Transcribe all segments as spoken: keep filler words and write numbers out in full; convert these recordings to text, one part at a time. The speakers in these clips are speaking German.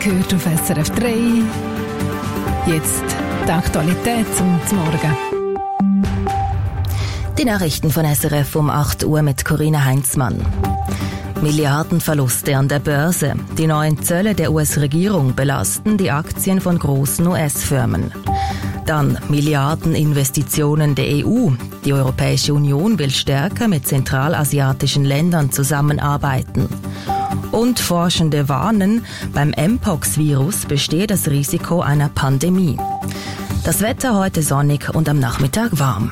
gehört auf S R F drei. Jetzt die Aktualität zum Morgen. Die Nachrichten von S R F um acht Uhr mit Corinna Heinzmann. Milliardenverluste an der Börse. Die neuen Zölle der U S-Regierung belasten die Aktien von großen U S-Firmen. Dann Milliardeninvestitionen der E U. Die Europäische Union will stärker mit zentralasiatischen Ländern zusammenarbeiten. Und Forschende warnen, beim Mpox-Virus bestehe das Risiko einer Pandemie. Das Wetter heute sonnig und am Nachmittag warm.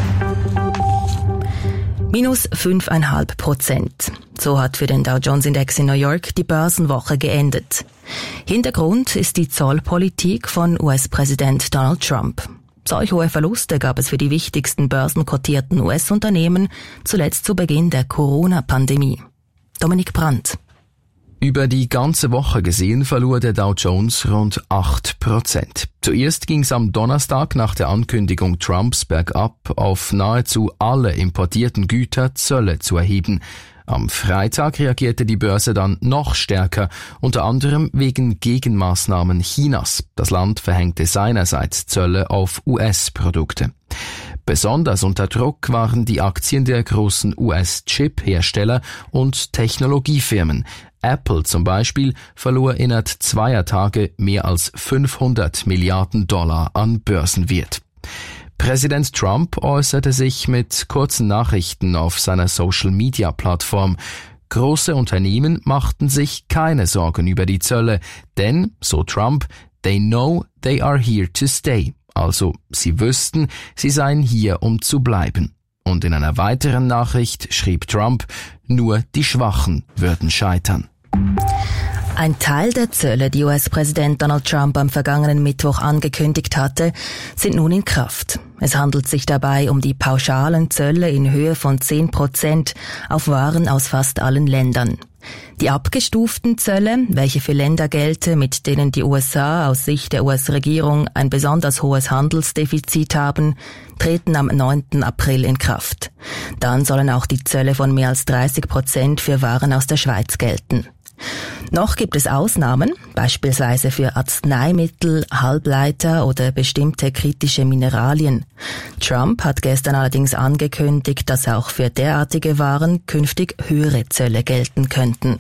Minus fünf Komma fünf Prozent. So hat für den Dow Jones Index in New York die Börsenwoche geendet. Hintergrund ist die Zollpolitik von U S-Präsident Donald Trump. Solch hohe Verluste gab es für die wichtigsten börsenkotierten U S-Unternehmen, zuletzt zu Beginn der Corona-Pandemie. Dominik Brandt. Über die ganze Woche gesehen verlor der Dow Jones rund acht Prozent. Zuerst ging es am Donnerstag nach der Ankündigung Trumps bergab, auf nahezu alle importierten Güter Zölle zu erheben. Am Freitag reagierte die Börse dann noch stärker, unter anderem wegen Gegenmaßnahmen Chinas. Das Land verhängte seinerseits Zölle auf U S-Produkte. Besonders unter Druck waren die Aktien der großen U S-Chip-Hersteller und Technologiefirmen. Apple zum Beispiel verlor innerhalb zweier Tage mehr als fünfhundert Milliarden Dollar an Börsenwert. Präsident Trump äußerte sich mit kurzen Nachrichten auf seiner Social-Media-Plattform. Große Unternehmen machten sich keine Sorgen über die Zölle, denn, so Trump, they know they are here to stay. Also, sie wüssten, sie seien hier, um zu bleiben. Und in einer weiteren Nachricht schrieb Trump, nur die Schwachen würden scheitern. Ein Teil der Zölle, die U S-Präsident Donald Trump am vergangenen Mittwoch angekündigt hatte, sind nun in Kraft. Es handelt sich dabei um die pauschalen Zölle in Höhe von zehn Prozent auf Waren aus fast allen Ländern. Die abgestuften Zölle, welche für Länder gelten, mit denen die U S A aus Sicht der U S-Regierung ein besonders hohes Handelsdefizit haben, treten am neunten April in Kraft. Dann sollen auch die Zölle von mehr als dreißig Prozent für Waren aus der Schweiz gelten. Noch gibt es Ausnahmen, beispielsweise für Arzneimittel, Halbleiter oder bestimmte kritische Mineralien. Trump hat gestern allerdings angekündigt, dass auch für derartige Waren künftig höhere Zölle gelten könnten.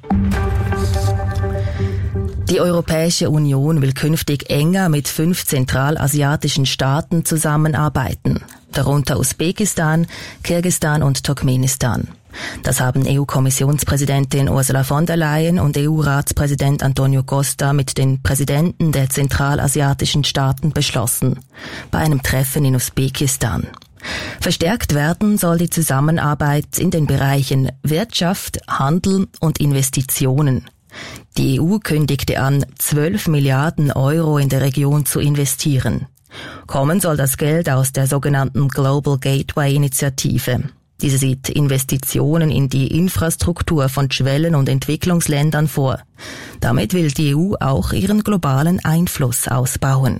Die Europäische Union will künftig enger mit fünf zentralasiatischen Staaten zusammenarbeiten, darunter Usbekistan, Kirgisistan und Turkmenistan. Das haben E U-Kommissionspräsidentin Ursula von der Leyen und E U-Ratspräsident Antonio Costa mit den Präsidenten der zentralasiatischen Staaten beschlossen, bei einem Treffen in Usbekistan. Verstärkt werden soll die Zusammenarbeit in den Bereichen Wirtschaft, Handel und Investitionen. Die E U kündigte an, zwölf Milliarden Euro in der Region zu investieren. Kommen soll das Geld aus der sogenannten Global Gateway-Initiative. Diese sieht Investitionen in die Infrastruktur von Schwellen- und Entwicklungsländern vor. Damit will die E U auch ihren globalen Einfluss ausbauen.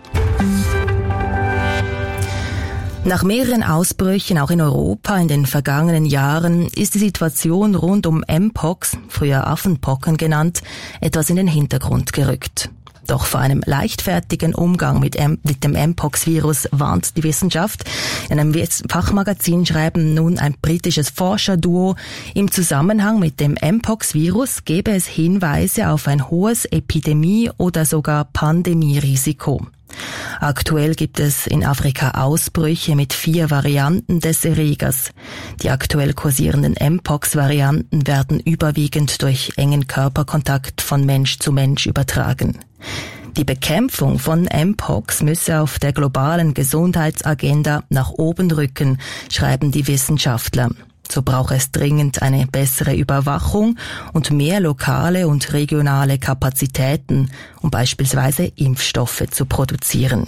Nach mehreren Ausbrüchen auch in Europa in den vergangenen Jahren ist die Situation rund um Mpox, früher Affenpocken genannt, etwas in den Hintergrund gerückt. Doch vor einem leichtfertigen Umgang mit, M- mit dem Mpox-Virus warnt die Wissenschaft. In einem Fachmagazin schreiben nun ein britisches Forscherduo, im Zusammenhang mit dem Mpox-Virus gebe es Hinweise auf ein hohes Epidemie- oder sogar Pandemierisiko. Aktuell gibt es in Afrika Ausbrüche mit vier Varianten des Erregers. Die aktuell kursierenden Mpox-Varianten werden überwiegend durch engen Körperkontakt von Mensch zu Mensch übertragen. Die Bekämpfung von Mpox müsse auf der globalen Gesundheitsagenda nach oben rücken, schreiben die Wissenschaftler. So braucht es dringend eine bessere Überwachung und mehr lokale und regionale Kapazitäten, um beispielsweise Impfstoffe zu produzieren.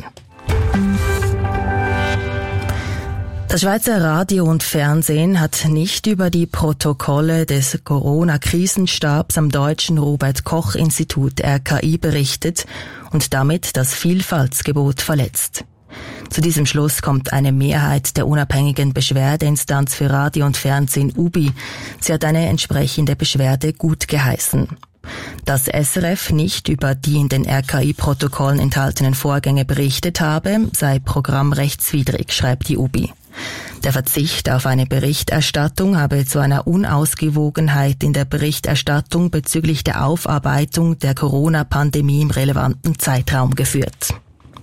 Das Schweizer Radio und Fernsehen hat nicht über die Protokolle des Corona-Krisenstabs am Deutschen Robert-Koch-Institut R K I berichtet und damit das Vielfaltsgebot verletzt. Zu diesem Schluss kommt eine Mehrheit der unabhängigen Beschwerdeinstanz für Radio und Fernsehen U B I. Sie hat eine entsprechende Beschwerde gutgeheißen. Dass S R F nicht über die in den R K I-Protokollen enthaltenen Vorgänge berichtet habe, sei programmrechtswidrig, schreibt die U B I. Der Verzicht auf eine Berichterstattung habe zu einer Unausgewogenheit in der Berichterstattung bezüglich der Aufarbeitung der Corona-Pandemie im relevanten Zeitraum geführt.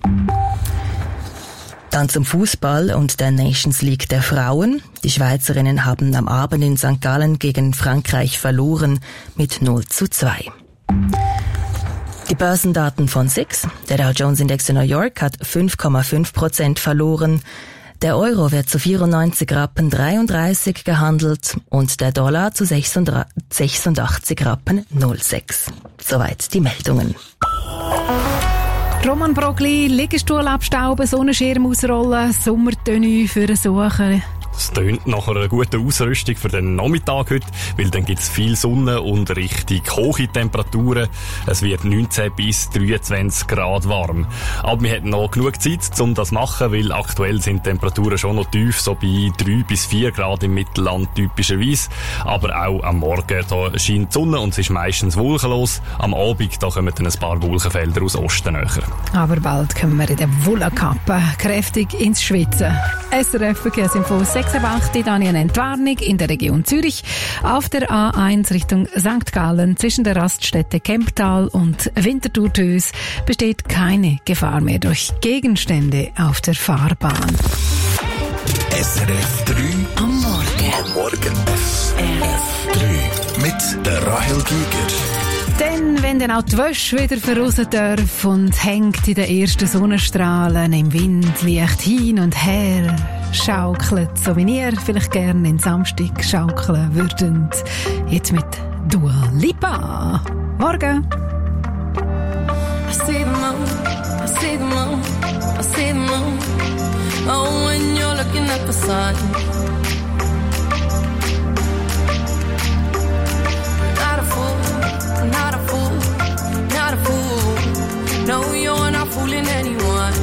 Dann zum Fußball und der Nations League der Frauen. Die Schweizerinnen haben am Abend in Sankt Gallen gegen Frankreich verloren mit null zu zwei. Die Börsendaten von S I X. Der Dow Jones Index in New York hat fünf Komma fünf Prozent verloren. Der Euro wird zu vierundneunzig Rappen dreiunddreißig gehandelt und der Dollar zu sechsundachtzig Rappen null sechs. Soweit die Meldungen. Roman Brogli, Liegestuhl abstauben, Sonnenschirm ausrollen, Sommertenue für eine Suche. Es tönt nach einer guten Ausrüstung für den Nachmittag heute, weil dann gibt es viel Sonne und richtig hohe Temperaturen. Es wird neunzehn bis dreiundzwanzig Grad warm. Aber wir haben noch genug Zeit, um das zu machen, weil aktuell sind die Temperaturen schon noch tief, so bei drei bis vier Grad im Mittelland typischerweise. Aber auch am Morgen da scheint die Sonne und es ist meistens wolkenlos. Am Abend da kommen dann ein paar Wolkenfelder aus Osten näher. Aber bald kommen wir in der Wollenkappe kräftig ins Schwitzen. S R F Verkehrsinfo sechs Daniel Entwarnung in der Region Zürich. Auf der A eins Richtung Sankt Gallen zwischen der Raststätte Kemptal und Winterthur-Tös besteht keine Gefahr mehr durch Gegenstände auf der Fahrbahn. S R F drei am Morgen. Am Morgen. S R F drei mit der Rahel Giger. Denn wenn dann auch die Wäsche wieder verrosen darf und hängt in den ersten Sonnenstrahlen im Wind leicht hin und her schaukelt, so wie ihr vielleicht gerne in Samstag schaukeln würdet. Jetzt mit Dua Lipa. Morgen! I see the moon, I see the moon, I see the moon. Oh, when you're looking at the sun. Not a fool, not a fool, not a fool. No, you're not fooling anyone.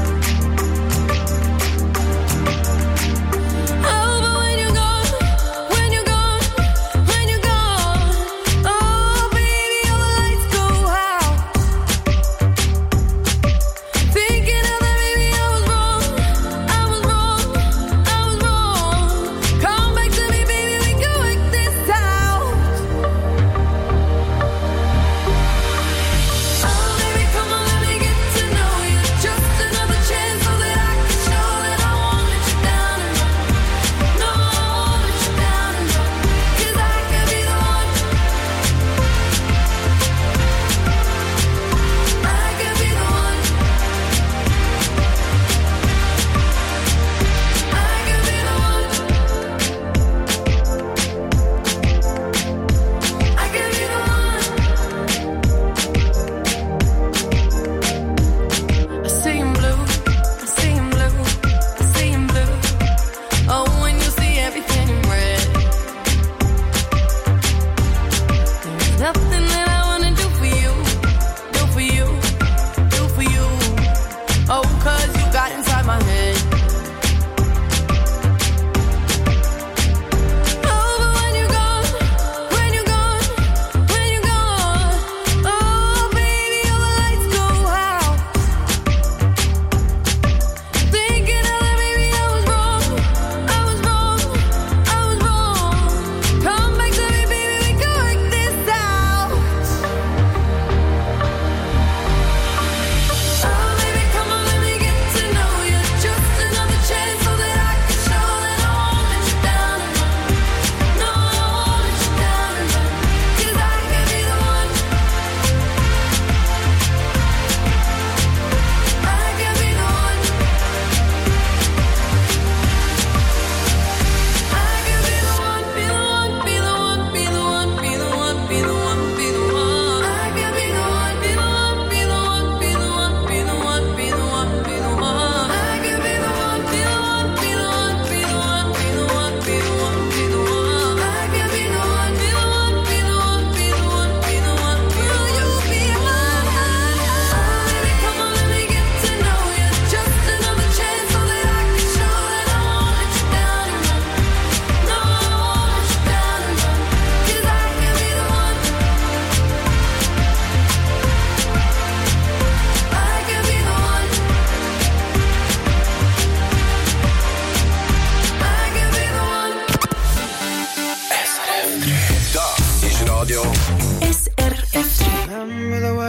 Oh, but when you're gone, when you're gone, when you're gone, oh, baby, all the lights go out. Thinking of that, baby, I was wrong, I was wrong, I was wrong.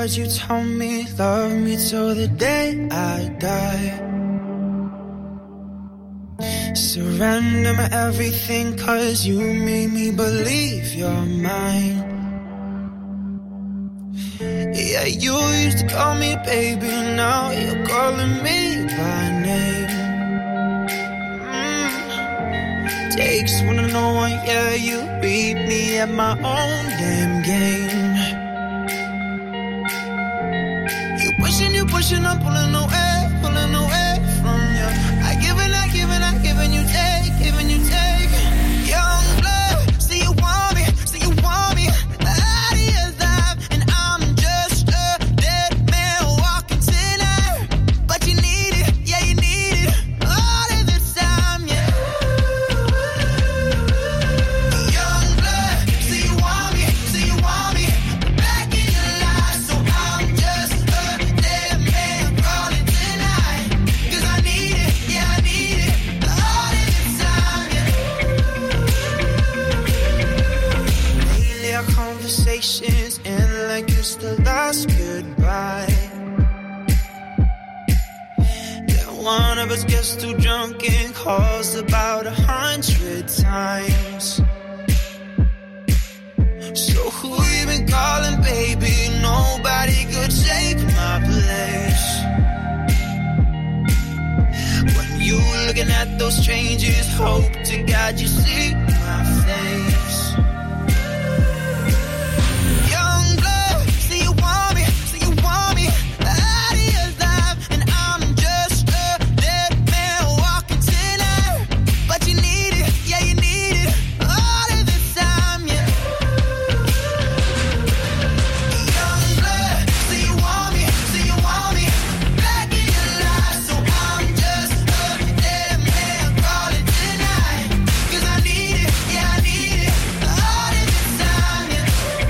words you told me, love me till the day I die. Surrender my everything, cause you made me believe you're mine. Yeah, you used to call me baby, now you're calling me by name. Mm. Takes one to know one, yeah, you beat me at my own damn game. You pushing, you pushing, I'm pulling away, pulling away from you. I give and I give and I give and you take, give and you take. Young blood, see you want me, see you want me. Out of your life, and I'm just a dead man walking tonight. But you need it, yeah you need it, all of the time, yeah. Young blood, see you want me, see you want me. Back in your life, so I'm just a dead man calling tonight. Cause I need it, yeah I need it, all of the time, yeah. Lately our conversations end like it's the last goodbye. Then one of us gets too drunk and calls about a hundred times. So who you been calling, baby? Nobody could take my place. When you looking at those changes, hope to God you see my face. Young blood, see you want me, see you want me. Out of your life, and I'm just a dead man walking tonight. But you need it, yeah you need it, all of the time, yeah. Young blood, see you want me, see you want me. Back in your life, so I'm just a dead man calling tonight. Cause I need it, yeah I need it, all of the time, yeah.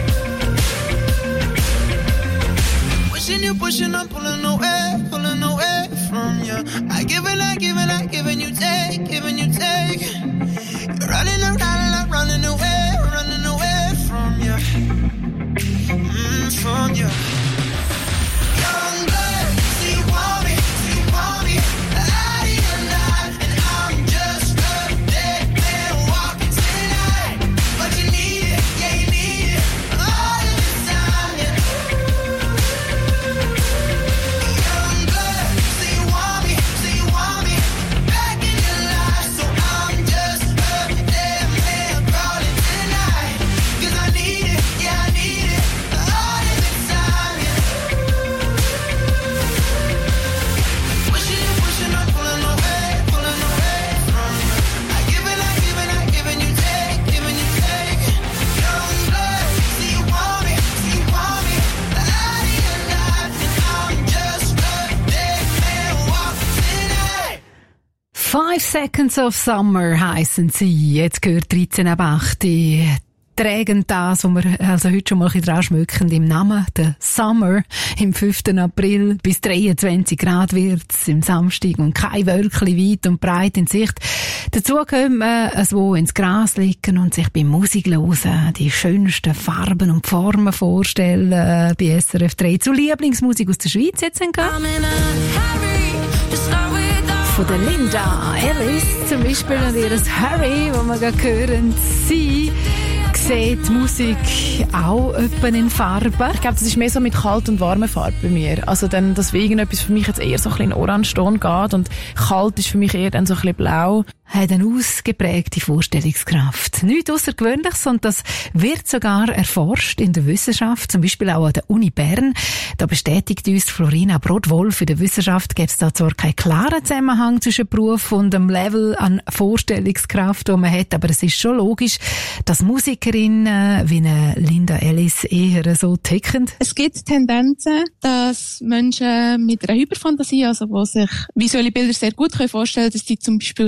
Pushing you, pushing, I'm pulling away, pulling away from you. I give and I give and I give and you take, give and you take. You're running around, I'm running away, running away from you, mm, from you. Young blood, see you want me, see you want me. Out of your life, and I'm just a dead man walking tonight. But you need it, yeah you need it, all of the time, yeah. Young blood, see you want me, see you want me. Back in your life, so I'm just a dead man calling tonight. Cause I need it, yeah I need it, all of the time, yeah. Pushing you, pushing, I'm pulling away, pulling away from you. I give and I give and I give and you take, give and you take. Young blood, see you want me, see you want me. Out of your life, and I'm just a dead man walking tonight. Five Seconds of Summer heissen sie. Jetzt gehört dreizehn ab acht. Die tragen das, wo wir also heute schon mal ein bisschen dran schmücken, im Namen, der Summer. Im fünften April bis dreiundzwanzig Grad wird's im Samstag und kein Wölkchen weit und breit in Sicht. Dazu können wir so ins Gras liegen und sich beim Musik hören die schönsten Farben und Formen vorstellen äh, bei S R F drei. Zu Lieblingsmusik aus der Schweiz jetzt entgehen. I'm in a hurry to start without. Von der Linda Ellis zum Beispiel und ihres Hurry, wo wir gerade hören, sie sieht die Musik auch etwa in Farben. Ich glaube, das ist mehr so mit kalt und warmen Farben bei mir. Also dann, dass irgendetwas für mich jetzt eher so ein bisschen in Orangeton geht und kalt ist für mich eher dann so ein bisschen blau. Hat eine ausgeprägte Vorstellungskraft. Nichts Außergewöhnliches und das wird sogar erforscht in der Wissenschaft, zum Beispiel auch an der Uni Bern. Da bestätigt uns Florina Brodwolf, in der Wissenschaft gibt es da zwar keinen klaren Zusammenhang zwischen Beruf und dem Level an Vorstellungskraft, den man hat, aber es ist schon logisch, dass Musikerinnen wie eine Linda Ellis eher so ticken. Es gibt Tendenzen, dass Menschen mit einer Hyperfantasie, also die sich visuelle Bilder sehr gut vorstellen können, dass die zum Beispiel eher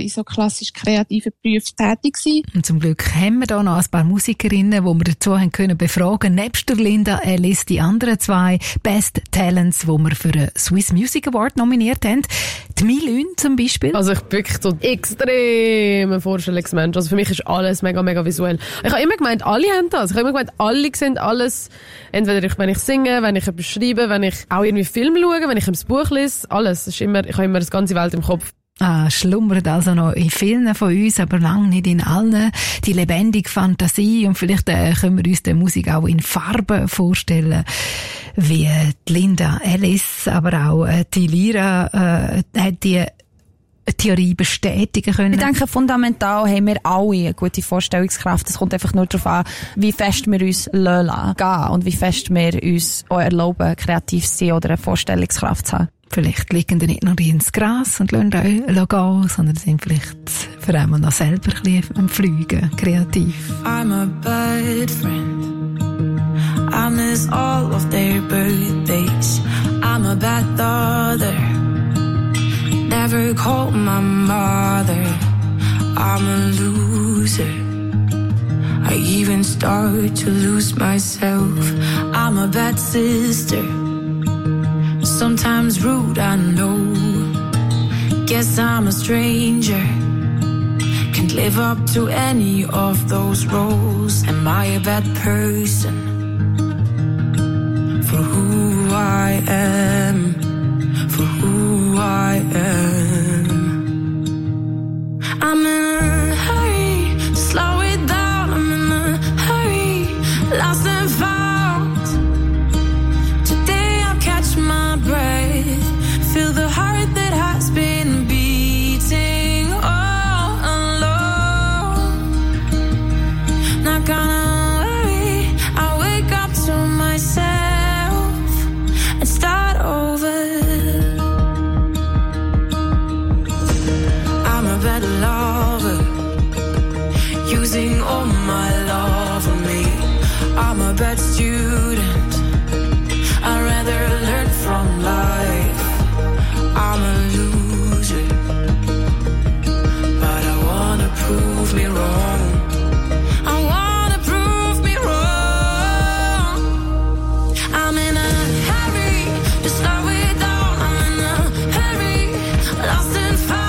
in so klassisch kreativen Berufen tätig sind. Und zum Glück haben wir da noch ein paar Musikerinnen, die wir dazu haben können befragen. Nebst der Linda Ellis die anderen zwei Best Talents, die wir für den Swiss Music Award nominiert haben. Die Milün zum Beispiel. Also ich bin wirklich so extrem Vorstellungsmensch. Also für mich ist alles mega, mega visuell. Ich habe immer gemeint, alle haben das. Ich habe immer gemeint, alle sehen alles. Entweder ich, wenn ich singe, wenn ich etwas schreibe, wenn ich auch irgendwie Film schaue, wenn ich ein Buch lese. Alles. Es ist immer, ich habe immer das ganze Welt im Kopf. Ah, schlummert also noch in vielen von uns, aber lange nicht in allen. Die lebendige Fantasie, und vielleicht äh, können wir uns die Musik auch in Farben vorstellen, wie die Linda Ellis, aber auch äh, die Lira äh, hat die Theorie bestätigen können. Ich denke, fundamental haben wir alle eine gute Vorstellungskraft. Es kommt einfach nur darauf an, wie fest wir uns lassen gehen und wie fest wir uns auch erlauben, kreativ zu sein oder eine Vorstellungskraft zu haben. Vielleicht liegen die nicht nur ins Gras und lassen euch gehen, sondern sind vielleicht für einmal noch selber ein bisschen am Fliegen, kreativ. I'm a bad friend. I miss all of their birthdays. I'm a bad daughter. Never called my mother. I'm a loser. I even start to lose myself. I'm a bad sister. Sometimes rude, I know. Guess I'm a stranger. Can't live up to any of those roles. Am I a bad person for who I am? For who I am. I'm in a hurry, slow it down. I'm in a hurry, lost and found. Today I'll catch my breath, feel the heart that has been beating all alone. Not gonna worry, I wake up to myself and start over. Bad lover, using all my love on me. I'm a bad student, I'd rather learn from life. I'm a loser, but I wanna prove me wrong. I wanna prove me wrong. I'm in a hurry to slow it down. I'm in a hurry, lost and found.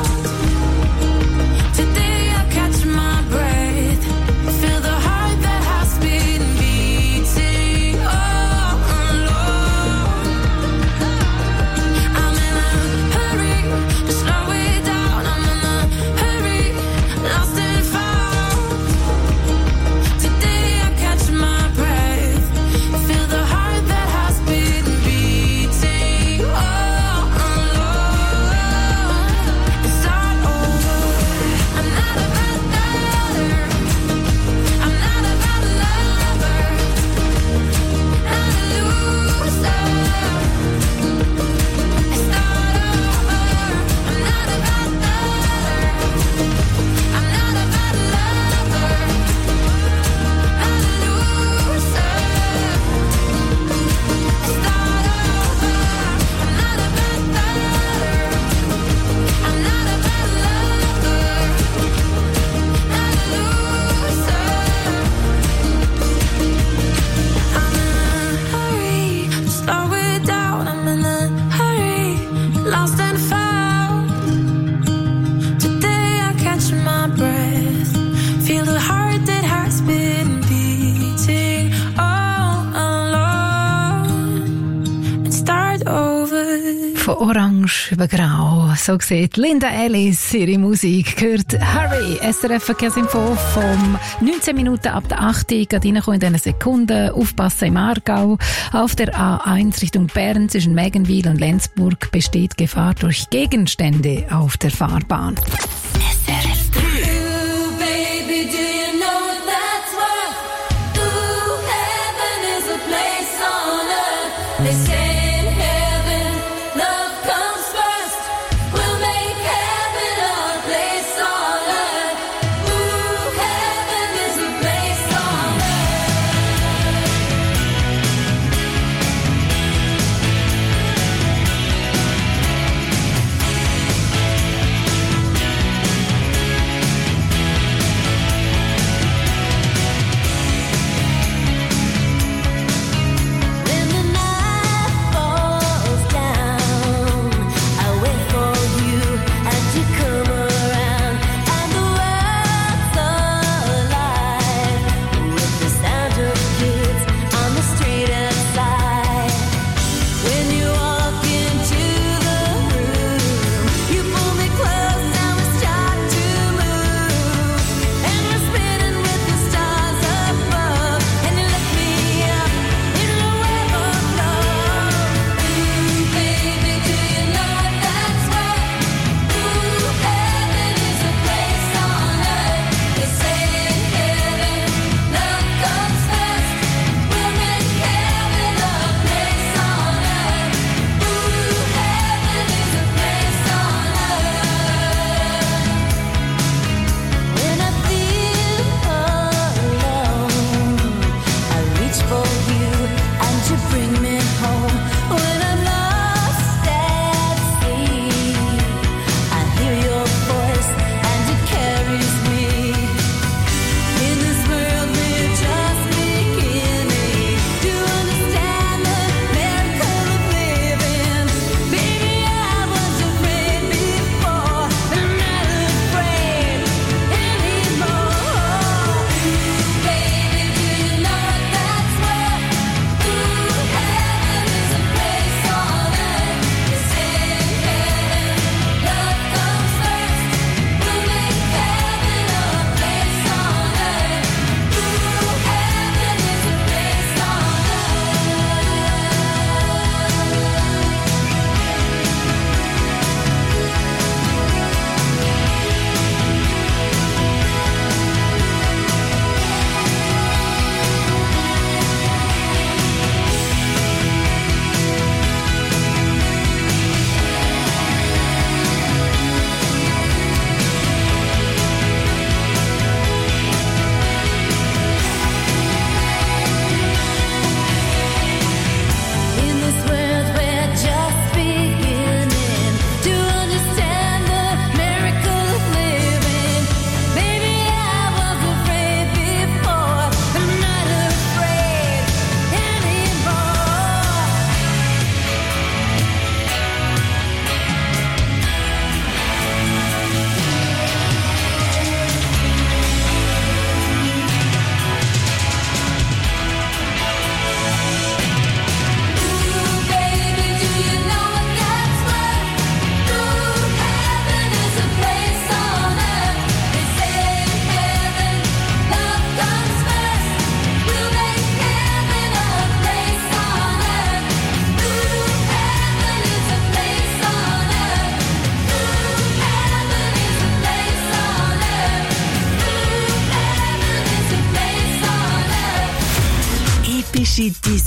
Von Orange über Grau. So sieht Linda Ellis ihre Musik. Gehört Harry, S R F Verkehrsinfo vom neunzehn Minuten ab der acht. Gerade reinkommen in diesen Sekunden. Aufpassen im Aargau. Auf der A eins Richtung Bern zwischen Mägenwil und Lenzburg besteht Gefahr durch Gegenstände auf der Fahrbahn. S R F drei. Ooh, baby, do you know what that's worth? Ooh, heaven is a place on earth. They say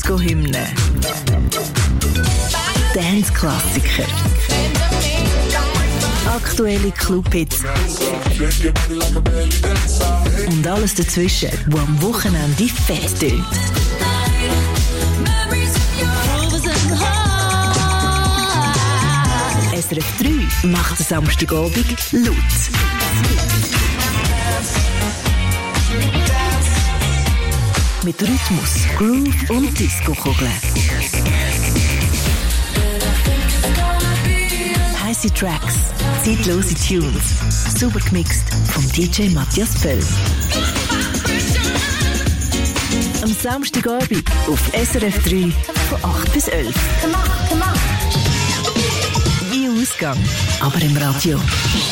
Disco-Hymne. Dance-Klassiker. Aktuelle Club-Hits. Und alles dazwischen, wo am Wochenende fett tönt. S R F drei macht den Samstagabend laut. Mit Rhythmus, Groove und Disco-Kugeln. Heisse Tracks, zeitlose Tunes, super gemixt vom D J Matthias Pöll. Am Samstagabend auf S R F drei von acht bis elf. Wie Ausgang, aber im Radio.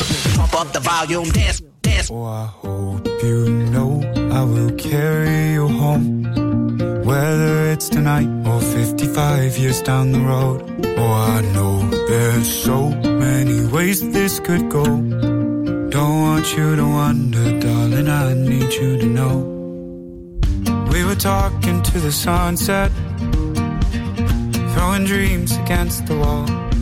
Oh, I hope you know I will carry you home, whether it's tonight or fifty-five years down the road. Oh, I know there's so many ways this could go. Don't want you to wonder, darling, I need you to know. We were talking to the sunset, throwing dreams against the wall.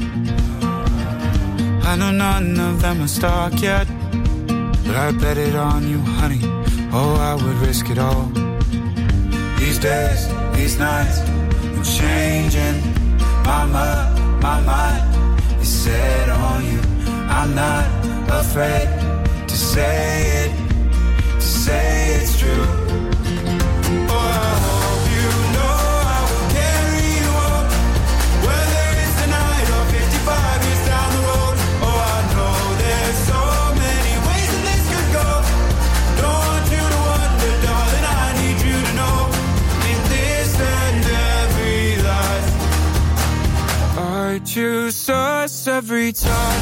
I know none of them are stuck yet, but I bet it on you, honey. Oh, I would risk it all. These days, these nights, I'm changing. Mama, my mind is set on you. I'm not afraid to say it, to say it's true. Oh, I hope you know I will carry you up, whether it's tonight or fifty-five years down the road. Oh, I know there's so many ways that this could go. Don't want you to wonder, darling, I need you to know. In this and every life, I choose us every time.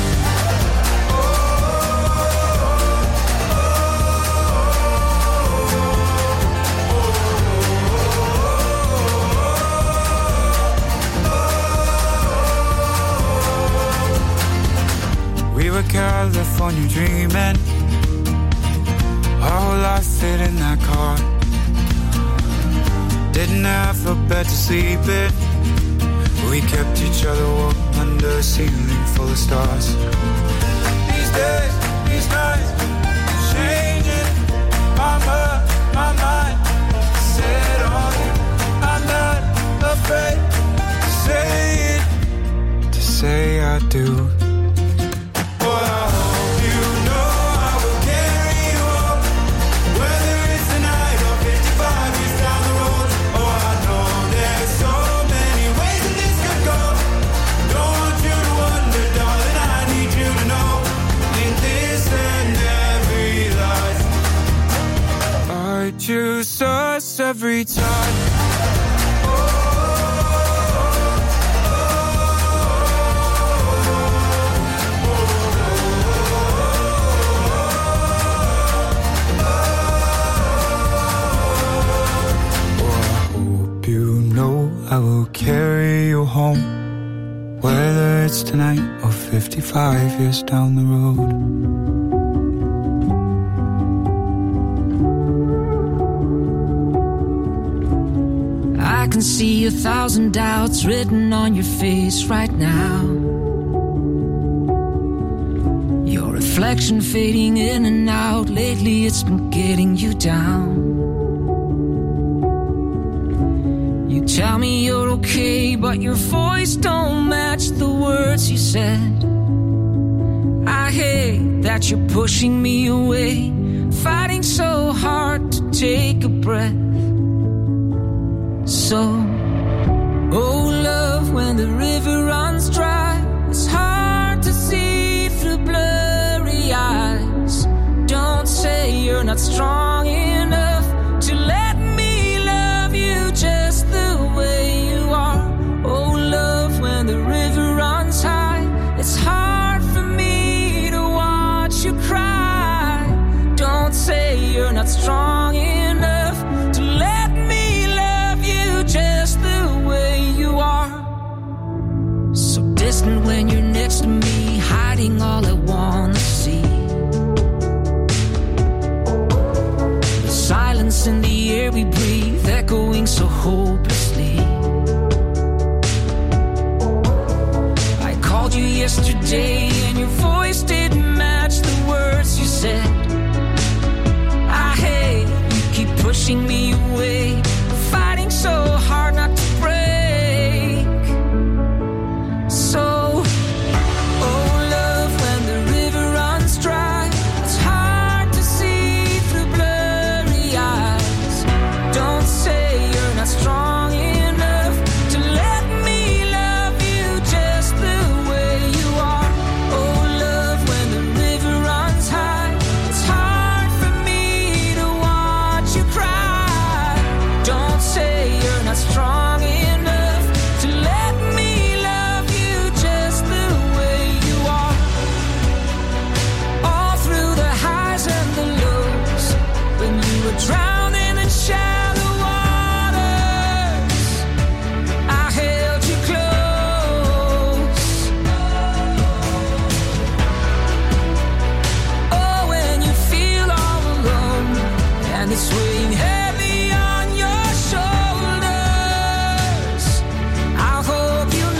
We were California dreaming, our whole life fit in that car. Didn't have a bed to sleep in, we kept each other warm under a ceiling full of stars. These days, these nights, changing. Mama, my mind set on you. I'm not afraid to say it, to say I do. Choose us every time. I will carry you home, whether it's tonight or fifty-five years down the road. I can see a thousand doubts written on your face right now. Your reflection fading in and out. Lately it's been getting you down. You tell me you're okay, but your voice don't match the words you said. I hate that you're pushing me away, fighting so hard to take a breath. So, oh love, when the river runs dry, it's hard to see through blurry eyes. Don't say you're not strong enough to let me love you just the way you are. Oh love, when the river runs high, it's hard for me to watch you cry. Don't say you're not strong enough to let me love you just the way you are. So distant when you're next to me, hiding all I wanna see. The silence in the air we breathe, echoing so hopelessly. yesterday, and your voice didn't match the words you said. I hate you keep pushing me away, fighting so hard not to break. So, oh love, when the river runs dry, it's hard to see through blurry eyes. Don't say you're not strong enough to let me love you just the way you are. Oh love, when the river runs high, it's hard for me to watch you cry. Don't say you're not strong enough to let me love you just the way you are. All through the highs and the lows, when you were drowning in shallow waters, I held you close. Oh, when you feel all alone and it's weighing heavy on your shoulders, I hope you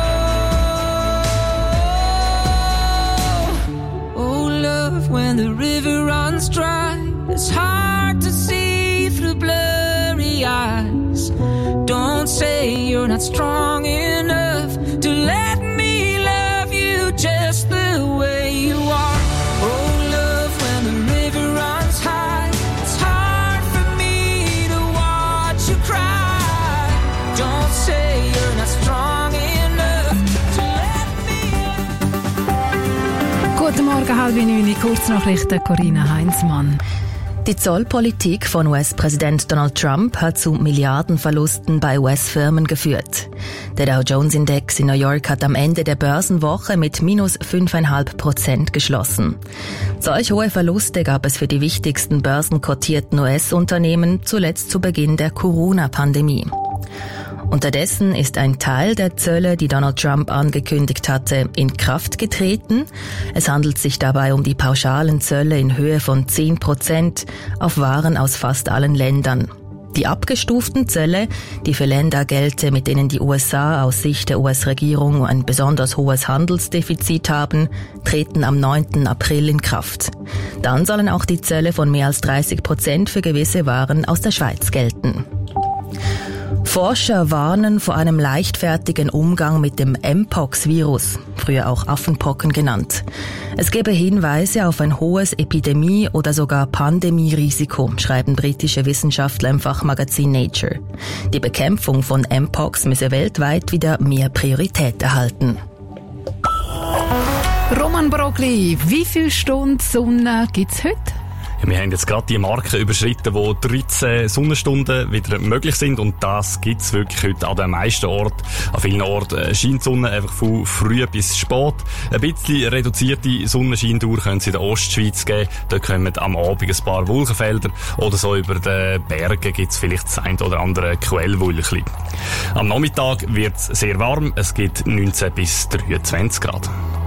know. Oh love, when the river runs dry, it's hard to see through blurry eyes. Don't say you're not strong enough to let me love you just the way you are. Oh love, when the river runs high, it's hard for me to watch you cry. Don't say you're not strong enough to let me. Guten Morgen, halb neun, Kurznachrichten, Corinna Heinzmann. Die Zollpolitik von U S-Präsident Donald Trump hat zu Milliardenverlusten bei U S-Firmen geführt. Der Dow Jones-Index in New York hat am Ende der Börsenwoche mit minus fünf Komma fünf Prozent geschlossen. Solch hohe Verluste gab es für die wichtigsten börsenkotierten U S-Unternehmen zuletzt zu Beginn der Corona-Pandemie. Unterdessen ist ein Teil der Zölle, die Donald Trump angekündigt hatte, in Kraft getreten. Es handelt sich dabei um die pauschalen Zölle in Höhe von zehn Prozent auf Waren aus fast allen Ländern. Die abgestuften Zölle, die für Länder gelte, mit denen die U S A aus Sicht der U S-Regierung ein besonders hohes Handelsdefizit haben, treten am neunten April in Kraft. Dann sollen auch die Zölle von mehr als dreißig Prozent für gewisse Waren aus der Schweiz gelten. Forscher warnen vor einem leichtfertigen Umgang mit dem Mpox-Virus, früher auch Affenpocken genannt. Es gebe Hinweise auf ein hohes Epidemie- oder sogar Pandemierisiko, schreiben britische Wissenschaftler im Fachmagazin Nature. Die Bekämpfung von Mpox müsse weltweit wieder mehr Priorität erhalten. Roman Brogli, wie viele Stunden Sonne gibt's heute? Wir haben jetzt gerade die Marke überschritten, wo dreizehn Sonnenstunden wieder möglich sind, und das gibt's wirklich heute an den meisten Orten. An vielen Orten scheint die Sonne einfach von früh bis spät. Ein bisschen reduzierte Sonnenscheindauer können es in der Ostschweiz geben. Dort kommen am Abend ein paar Wolkenfelder, oder so über den Bergen gibt's vielleicht das ein oder andere Quellwolkchen. Am Nachmittag wird's sehr warm, es gibt neunzehn bis dreiundzwanzig Grad.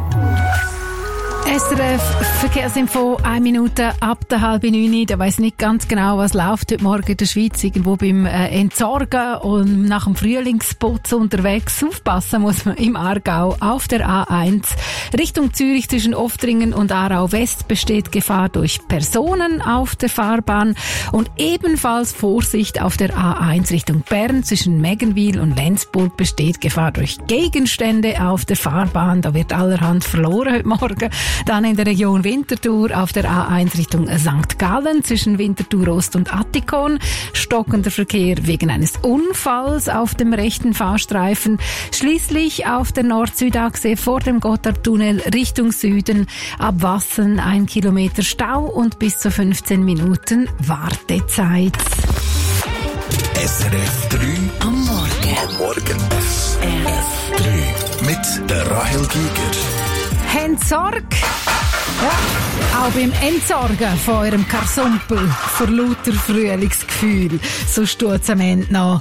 S R F Verkehrsinfo, eine Minute ab der halben neun. Da weiss nicht ganz genau, was läuft heute Morgen in der Schweiz. Irgendwo beim äh, Entsorgen und nach dem Frühlingsputz unterwegs. Aufpassen muss man im Aargau auf der A eins. Richtung Zürich zwischen Oftringen und Aarau West besteht Gefahr durch Personen auf der Fahrbahn. Und ebenfalls Vorsicht auf der A eins Richtung Bern zwischen Meggenwil und Lenzburg besteht Gefahr durch Gegenstände auf der Fahrbahn. Da wird allerhand verloren heute Morgen. Dann in der Region Winterthur auf der A eins Richtung Sankt Gallen zwischen Winterthur Ost und Attikon. Stockender Verkehr wegen eines Unfalls auf dem rechten Fahrstreifen. Schließlich auf der Nord-Süd-Achse vor dem Gotthardtunnel Richtung Süden ab Wassen ein Kilometer Stau und bis zu fünfzehn Minuten Wartezeit. S R F drei am Morgen. Am Morgen. S R F drei mit der Rahel Giger. Habt Sorge? Ja, auch beim Entsorgen von eurem Karsumpel vor lauter Frühlingsgefühl. Sonst tut's am Ende noch.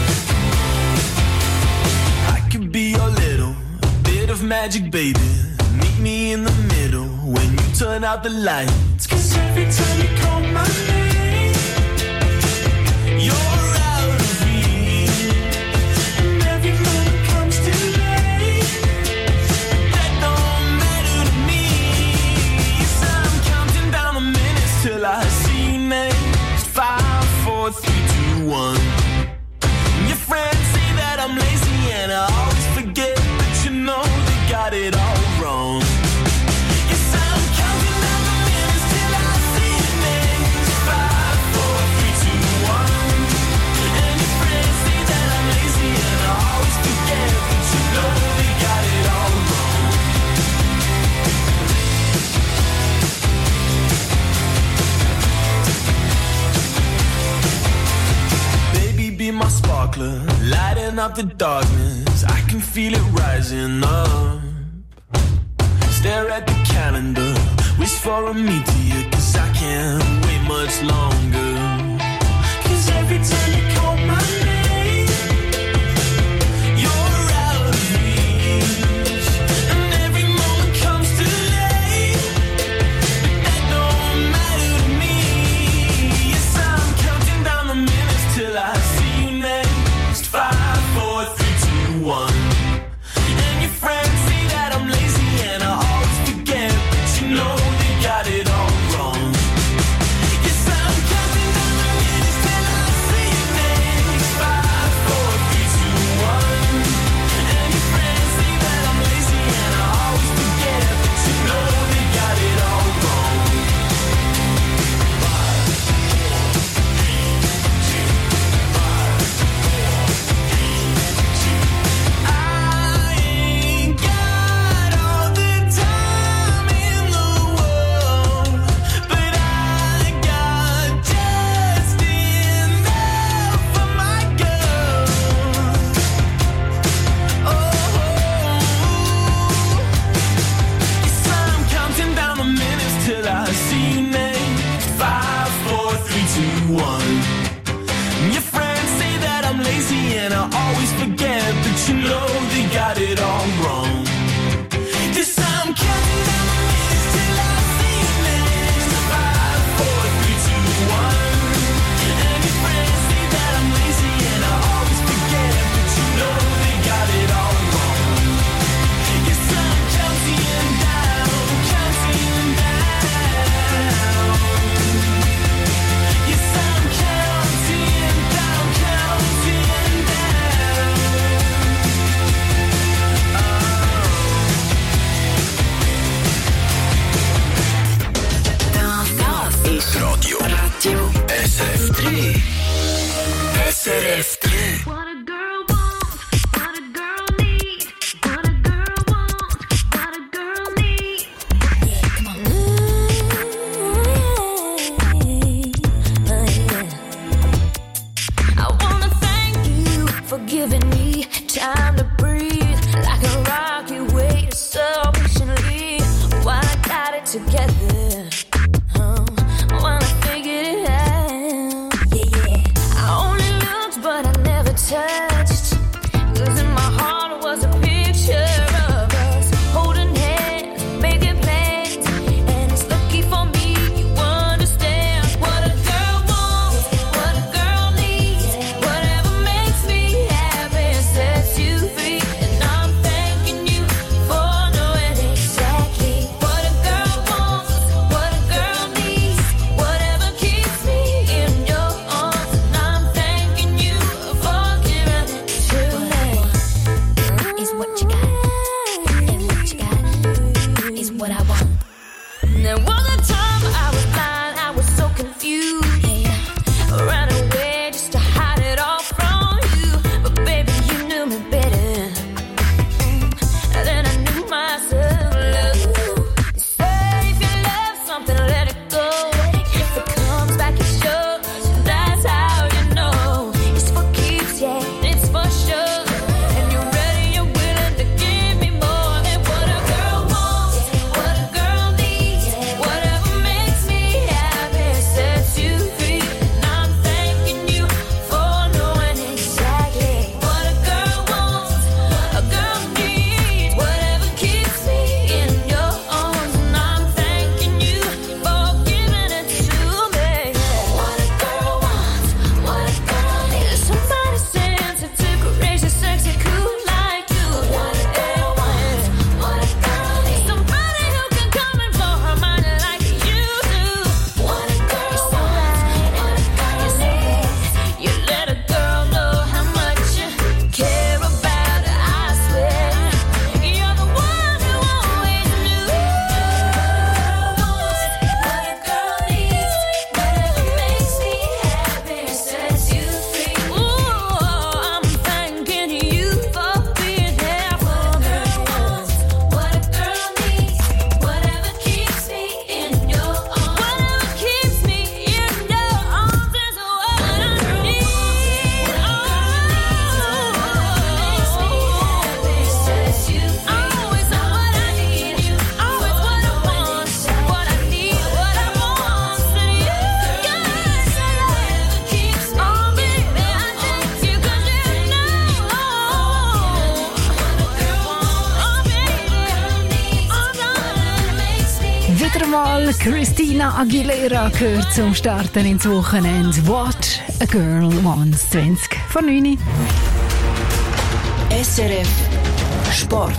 I could be your little bit of magic, baby. meet me in the middle when you turn out the lights. 'Cause every time you call my name, you're out of reach. And every moment comes too late. That don't matter to me. Yes, I'm counting down the minutes till I see you next. Five, four, three, two, one. Your friends say that I'm lazy and I always forget, but you know they got it all wrong. Yes, I'm counting down the minutes till I see your names. Five, four, three, two, one. And your friends say that I'm lazy and I always forget, but you know they got it all wrong. Baby, be my sparkler, lighting up the darkness. I can feel it rising up. Stare at the calendar, wish for a meteor, 'cause I can't wait much longer. 'Cause every time you call my name, you're out of reach. And every moment comes too late, but that don't matter to me. Yes, I'm counting down the minutes till I see you next. Five, four, three, two, one. And your friends say that I'm lazy and I always forget, but you know they got it all wrong. Yes, I'm counting down the minutes till I see you next. Five, four, three, two, one. And your friends say that I'm lazy and I always forget, but you know they got it all wrong. Five, four, three, two, five, four, three, two. I ain't got all the time in the world, but I got just enough for my girl. Oh, yes, I'm counting down the minutes till I see you next. Five, four, three, two, one. Your friends say that I'm lazy and I always forget, but you know they got it all wrong. Yes, I'm counting down the minutes till I see you next. Five, four, three, two, one. And your friends say that I'm lazy and I always forget, but you know they got it all wrong. Yes, I'm counting down, counting down. Yes, I'm counting down, counting down. Das ist Radio. Radio. S R F drei. S R F drei. What a girl wants, what a girl needs, what a girl wants, what a girl needs. Yeah, come on. I wanna thank you for giving me time to breathe, like a rock you waited so patiently while I got it together. Oh, while I figured it out. Yeah, yeah. I only looked, but I never touched. 'Cause in my heart was a picture of us holding hands, making plans. And it's lucky for me you understand what a girl wants, what a girl needs. Whatever makes me happy sets you free. And I'm thanking you for knowing exactly what a girl wants. Wieder mal Christina Aguilera gehört zum Starten ins Wochenende. What a Girl Wants. zwanzig vor neun. S R F Sport.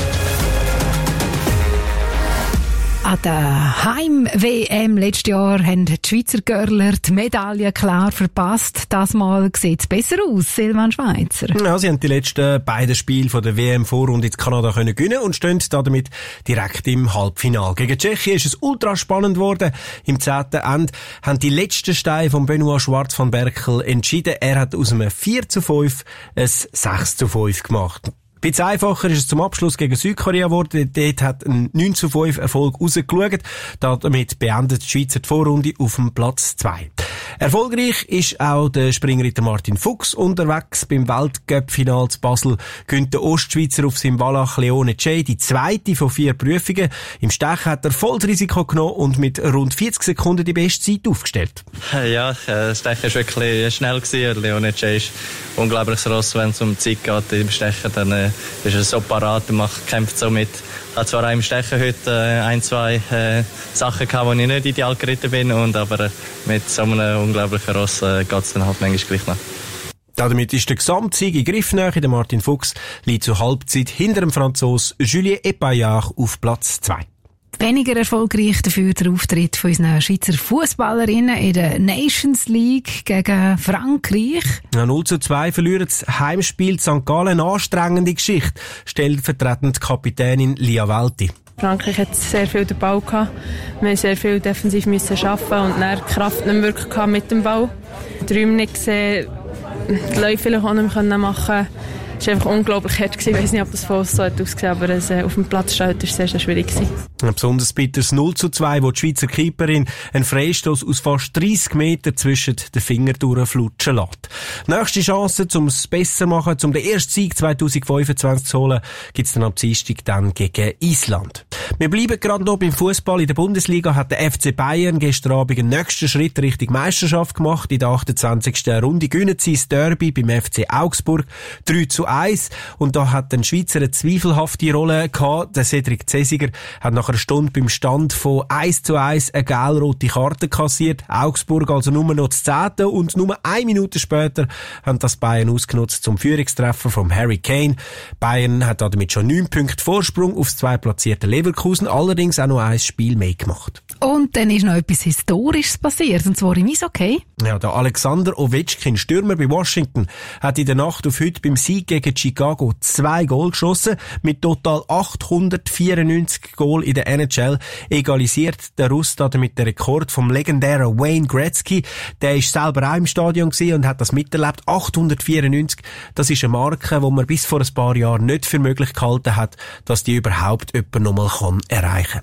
An der Heim-W M letztes Jahr haben die Schweizer Görler die Medaille klar verpasst. Das Mal sieht es besser aus, Silvan Schweizer. Ja, sie haben die letzten beiden Spiele von der W M-Vorrunde in Kanada können gewinnen und stehen damit direkt im Halbfinale. Gegen Tschechien ist es ultra spannend geworden. Im zehnten Ende haben die letzten Steine von Benoit Schwarz von Berkel entschieden. Er hat aus einem vier zu fünf ein sechs zu fünf gemacht. Ein bisschen einfacher ist es zum Abschluss gegen Südkorea geworden. Dort hat ein neun zu fünf Erfolg rausgeschaut. Damit beendet die Schweizer die Vorrunde auf dem Platz zwei. Erfolgreich ist auch der Springritter Martin Fuchs unterwegs. Beim Weltcup-Final zu Basel gewinnt der Ostschweizer auf seinem Wallach Leone J die zweite von vier Prüfungen. Im Stech hat er voll das Risiko genommen und mit rund vierzig Sekunden die beste Zeit aufgestellt. Ja, das Stechen war wirklich schnell gewesen. Leone J ist unglaublich Ross, wenn es um die Zeit geht im Stechen, dann äh, ist er so parat und macht, kämpft so mit. Ich hatte zwar auch im Stechen heute äh, ein, zwei äh, Sachen gehabt, wo ich nicht ideal geritten bin, und, aber äh, mit so einem unglaublichen Ross äh, geht es dann halt manchmal gleich noch. Damit ist der Gesamtsieg in Griffnähe. Der Martin Fuchs liegt zur Halbzeit hinter dem Franzosen Julien Epaillard auf Platz zwei. Weniger erfolgreich dafür der Auftritt von unseren Schweizer Fußballerinnen in der Nations League gegen Frankreich. Ja, null zu zwei verlieren das Heimspiel Sankt Gallen. Eine anstrengende Geschichte, stellvertretend Kapitänin Lia Welti. Frankreich hat sehr viel den Ball gehabt. Wir mussten sehr viel defensiv müssen arbeiten und dann die Kraft nicht mehr wirklich mit dem Ball. Die Räume nicht gesehen, die Läufe vielleicht auch nicht mehr machen. Es war einfach unglaublich hart. Ich weiß nicht, ob das von so ausgesehen hat, aber es, äh, auf dem Platz stehen, war sehr, sehr schwierig. Ein besonders bitteres null zu zwei, wo die Schweizer Keeperin einen Freistoß aus fast dreissig Metern zwischen den Fingern durchflutschen lässt. Nächste Chance, um es besser zu machen, um den ersten Sieg zwanzig fünfundzwanzig zu holen, gibt es dann am Dienstag dann gegen Island. Wir bleiben gerade noch beim Fußball. In der Bundesliga hat der F C Bayern gestern Abend den nächsten Schritt Richtung Meisterschaft gemacht. In der achtundzwanzigsten Runde gewinnen sie das Derby beim F C Augsburg drei zu eins. Und da hat ein Schweizer eine zweifelhafte Rolle gehabt. Der Cedric Cesiger hat nach einer Stunde beim Stand von eins zu eins eine gelb-rote Karte kassiert. Augsburg also nur noch das zehnte und nur eine Minute später haben das Bayern ausgenutzt zum Führungstreffer vom Harry Kane. Bayern hat damit schon neun Punkte Vorsprung aufs zweitplatzierte Leverkusen, allerdings auch noch ein Spiel mehr gemacht. Und dann ist noch etwas Historisches passiert, und zwar im Eishockey. Ja, der Alexander Ovechkin, Stürmer bei Washington, hat in der Nacht auf heute beim Sieg gegen Chicago zwei Goal geschossen. Mit total achthundertvierundneunzig Goal in der N H L egalisiert der Russ damit den Rekord vom legendären Wayne Gretzky. Der ist selber auch im Stadion gewesen und hat das miterlebt. achthundertvierundneunzig, das ist eine Marke, die man bis vor ein paar Jahren nicht für möglich gehalten hat, dass die überhaupt jemand nochmal kann erreichen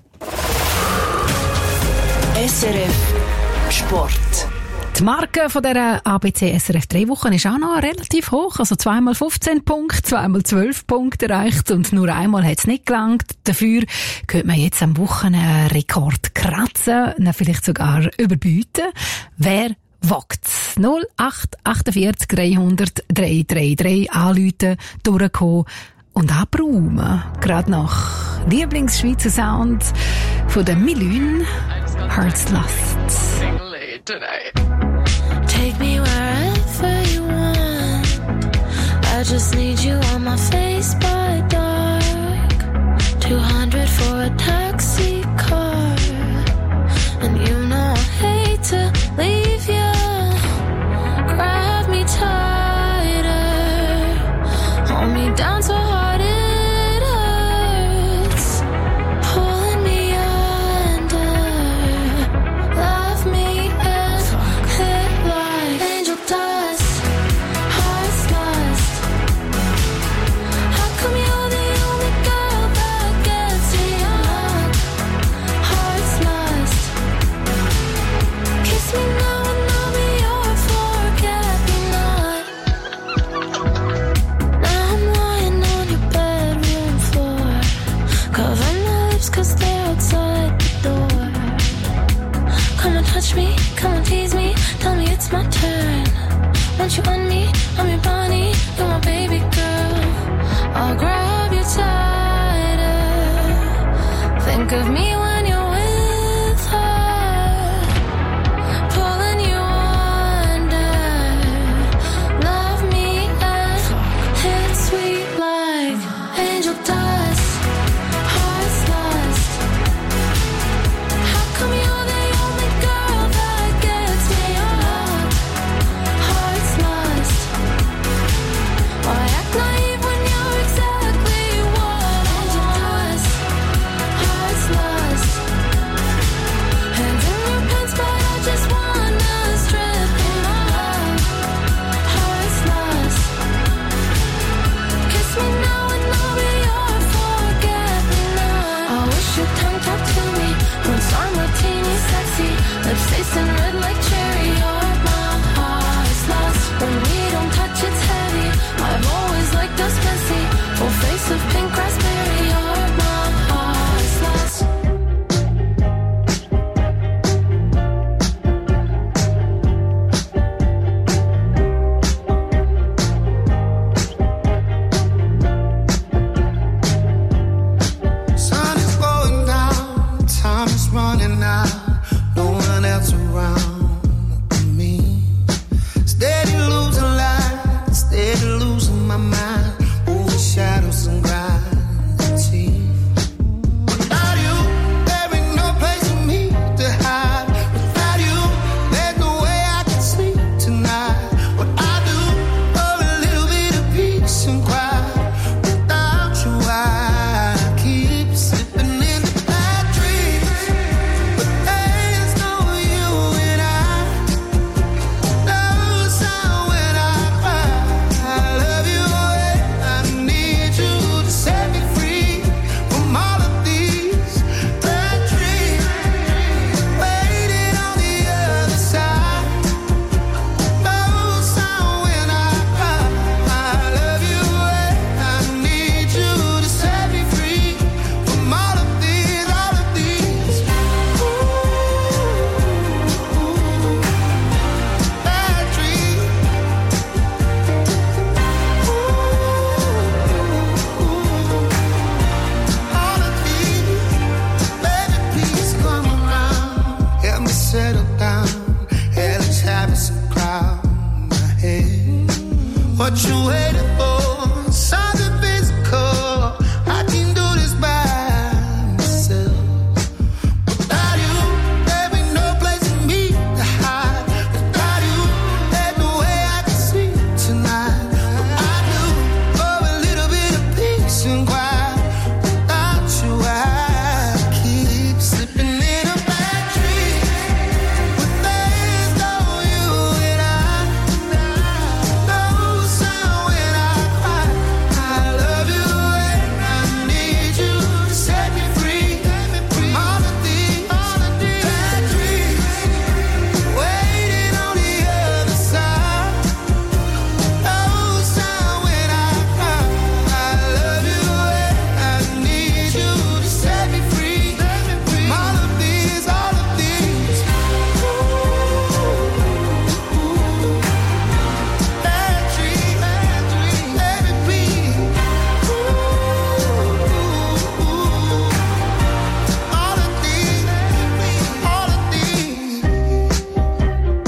kann. S R F Sport. Die Marke von dieser A B C S R F drei Wochen ist auch noch relativ hoch. Also zweimal fünfzehn Punkte, zweimal zwölf Punkte erreicht und nur einmal hat es nicht gelangt. Dafür könnte man jetzt am Wochenende einen Rekord kratzen, vielleicht sogar überbieten. Wer wagt's? null acht achtundvierzig dreihundert drei drei drei anrufen, durchkommen und abräumen. Gerade nach Lieblingsschweizer Sound von der Milün, Heart's Lust. Take me wherever you want. I just need you on my face by dark. Two hundred for a taxi car. And you know I hate to leave you. Grab me tighter. Hold me down so hard it hurts. Pulling me under. Love me and hit like angel dust. Heart's lost. How come you're the only girl that gets me up? Heart's lost. Kiss me now and I'll be your forget me not. Now I'm lying on your bedroom floor. Cover my lips cause they're outside the door. Come and touch me, come and tease me. Tell me it's my turn. Won't you on me? I'm your bunny, you're my baby girl. I'll grab you tighter. Think of me when you're with Lips tasting red like cherry. You're my heart's lost. When we don't touch, it's heavy. I've always liked us messy. Full face of pink raspberry. You're my heart's lost. Sun is going down, time is running out. No one else around me. Steady losing light, steady losing my mind. Over shadows and gravity. Without you, there ain't no place for me to hide. Without you, there's no way I can sleep tonight. What I do for a little bit of peace and quiet. Without you, I keep slipping into bad dreams. But there's no you and I. No sound when I cry. I love you and I need you to set me free from all of these bad dreams. Waiting on the other side. No sound when I cry. I love you and I need you to set me free from all of these, all of these bad dreams. All of these, baby, please come around. Help me settle down. Hell is having some cloud in my head. What you waiting for? Something physical. I can do this by myself. Without you, there ain't no place for me to hide. Without you, there's no way I can sleep tonight. What I do for a little bit of peace and quiet. Without you, I keep slipping into bad dreams. But there's no you and I. No sound when I cry. I love you and I need you to set me free from all of these, all of these bad dreams. Waiting on the other side. No sound when I cry. I love you and I need you to set me free from all of these, all of these bad dreams, bad dreams, baby, please. All of these, all of these.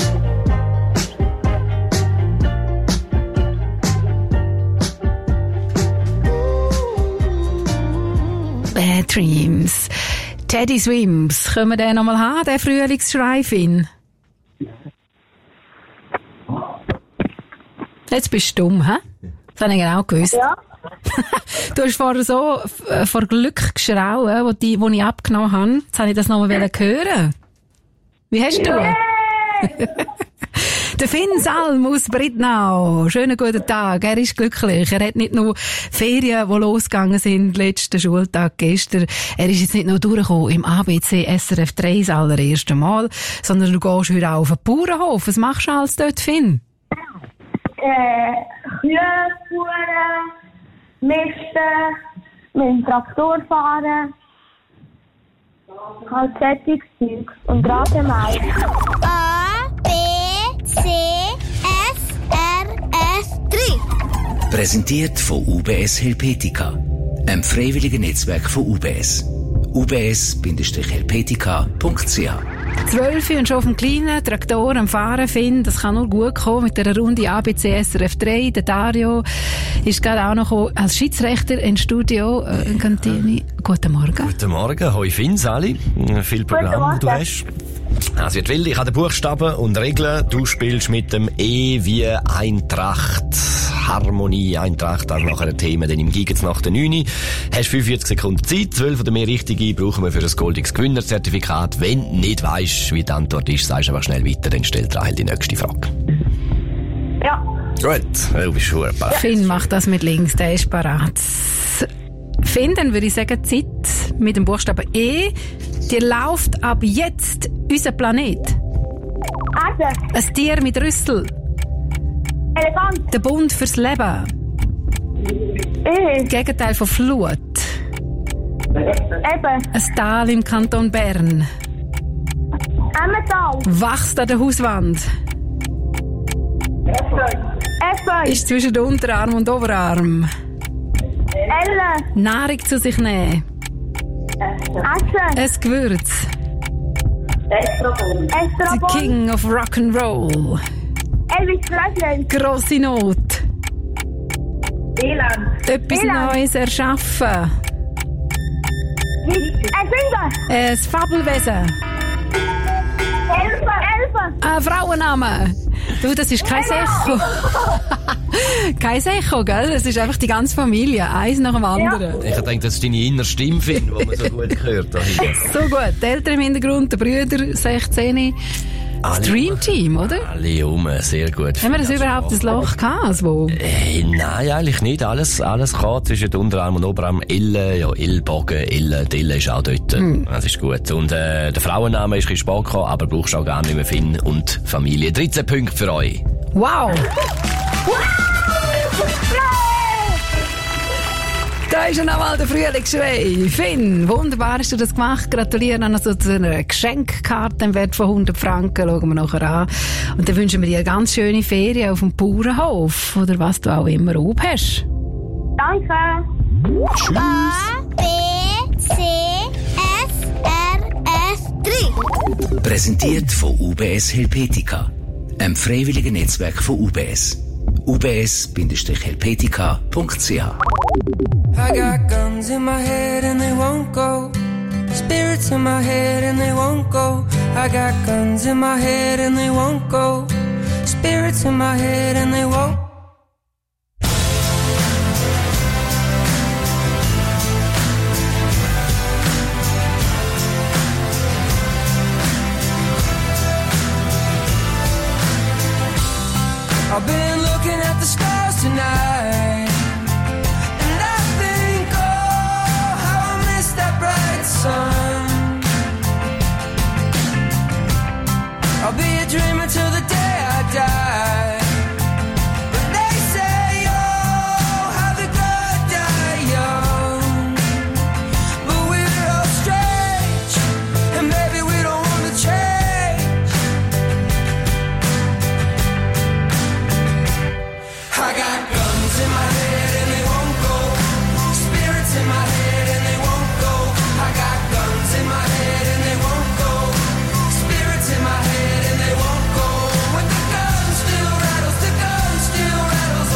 Bad Dreams. Teddy Swims. Können wir den nochmal haben, den Frühlingsschrei, Finn? Jetzt bist du dumm, hä? Das habe ich genau gewusst. Ja. Du hast vorher so äh, vor Glück geschrauen, wo, die, wo ich abgenommen habe. Jetzt habe ich das nochmal hören. Wie hast du? Der Finn Salm aus Brittnau. Schönen guten Tag. Er ist glücklich. Er hat nicht nur Ferien, die losgegangen sind, letzten Schultag gestern. Er ist jetzt nicht nur durchgekommen im A B C S R F drei das allererste Mal, sondern du gehst heute auch auf den Bauernhof. Was machst du alles dort, Finn? Äh, Kühe fuhren, misten, mit dem Traktor fahren. Halt solches Zeug und Rasenmähen. A, B, C, S, R, F drei. Präsentiert von U B S Helpetica, einem freiwilligen Netzwerk von U B S. u b s helpetica punkt c h. Zwölf und schon auf dem kleinen Traktor am Fahren, Finn, das kann nur gut kommen mit einer Runde A B C S R F drei. Der Dario ist gerade auch noch als Schiedsrichter ins Studio. Äh, Cantini. Guten Morgen. Guten Morgen. Hoi Finn, Sali. Viel Programm, du hast. Also, wird wild. Ich habe den Buchstaben und Regeln. Du spielst mit dem E wie Eintracht. Harmonie, Eintracht, auch nachher ein Thema, dann im Giga nach der neun. Hast fünfundvierzig Sekunden Zeit, zwölf oder mehr richtige brauchen wir für ein goldiges Gewinnerzertifikat. Wenn du nicht weisst, wie die Antwort ist, sagst du einfach schnell weiter, dann stellt Rahel die nächste Frage. Ja. Gut, du bist schon parat. Finn macht das mit links, der ist parat. Finn, dann würde ich sagen, die Zeit mit dem Buchstaben E. Die läuft ab jetzt unser Planet. Erde. Ein Tier mit Rüssel. Elefant. Der Bund fürs Leben. E. Gegenteil von Flut. Eben. Ein Tal im Kanton Bern. Emmental. Wächst an der Hauswand. Äpfel. Ist zwischen Unterarm und Oberarm. Elle. Nahrung zu sich nehmen. Essen. Ein Gewürz. Estragon. The Estragon. King of Rock'n'Roll. Elvis Presley. Grosse Not. Elend. Etwas Elend. Neues erschaffen. Erfinder. Ein Fabelwesen. Elfe. Elfe. Ein Frauenname. Du, das ist kein Secho. Kein Secho, gell? Das ist einfach die ganze Familie. Eins nach dem anderen. Ich denke, das ist deine innere Stimme, Finn, die man so gut hört. Da hinten. So gut. Die Eltern im Hintergrund, die Brüder, sechzehn. Das Dream Team, oder? Alle um, sehr gut. Haben wir das überhaupt das Loch gehabt? Also, Hey, nein, eigentlich nicht. Alles, alles kann zwischen den Unterarm und Oberarm. Elle, ja, Ellbogen, Elle, die Elle ist auch dort. Hm. Das ist gut. Und äh, der Frauenname ist ein bisschen spät gekommen, aber brauchst du auch gar nicht mehr Finn und Familie. dreizehn Punkte für euch. wow! Da ist ja nochmal der Frühlingsschrei. Finn, wunderbar hast du das gemacht. Gratuliere an also zu einer Geschenkkarte im Wert von hundert Franken. Schauen wir nachher an. Und dann wünschen wir dir eine ganz schöne Ferien auf dem Bauernhof. Oder was du auch immer oben hast. Danke. A, B, C, S, R, F drei. Präsentiert von U B S Helpetica, einem freiwilligen Netzwerk von U B S. u b s helpetica punkt c h. I got guns in my head and they won't go. Spirits in my head and they won't go. I got guns in my head and they won't go. Spirits in my head and they won't. I've been looking at the stars tonight, and I think, oh, how I miss that bright sun. I'll be a dreamer till the day I die. But they say, oh, how the good die young. But we're all strange, and maybe we don't want to change. I got guns in my head and they won't go. Spirits in my head and they won't go. I got guns in my head and they won't go. Spirits in my head and they won't go. When the gun still rattles, the gun still rattles.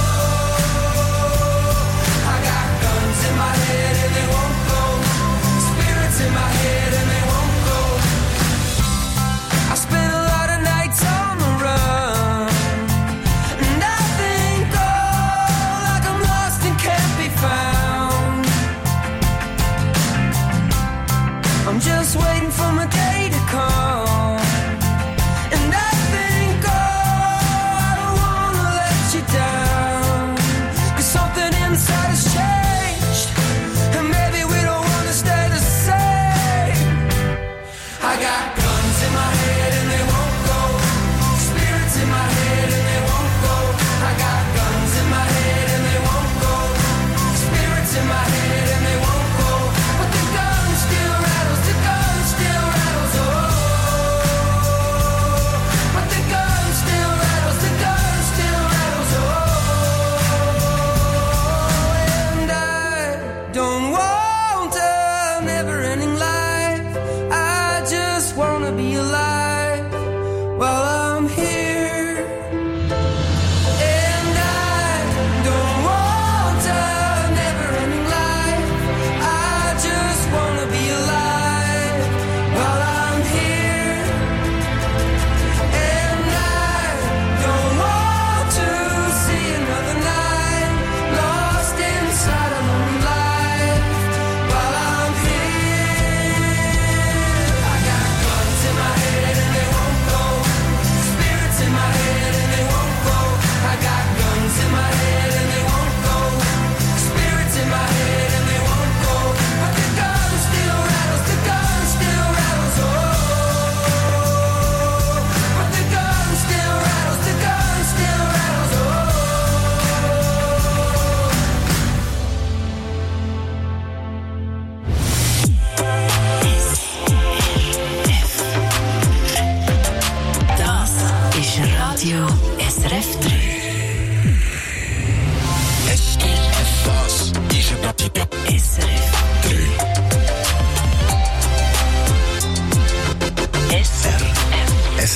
Oh, I got guns in my head and they won't go. Spirits in my head and they won't go. I spent a lot of nights on the run. And I think, oh, like I'm lost and can't be found. I'm just waiting for my day to come. And I think, oh, I don't wanna let you down. 'Cause something inside has changed, and maybe we don't wanna stay the same. I got guns in my head and they won't go. Spirits in my head and they won't go. I got guns in my head and they won't go. Spirits in my head and they won't go. But the gun still rattles, the gun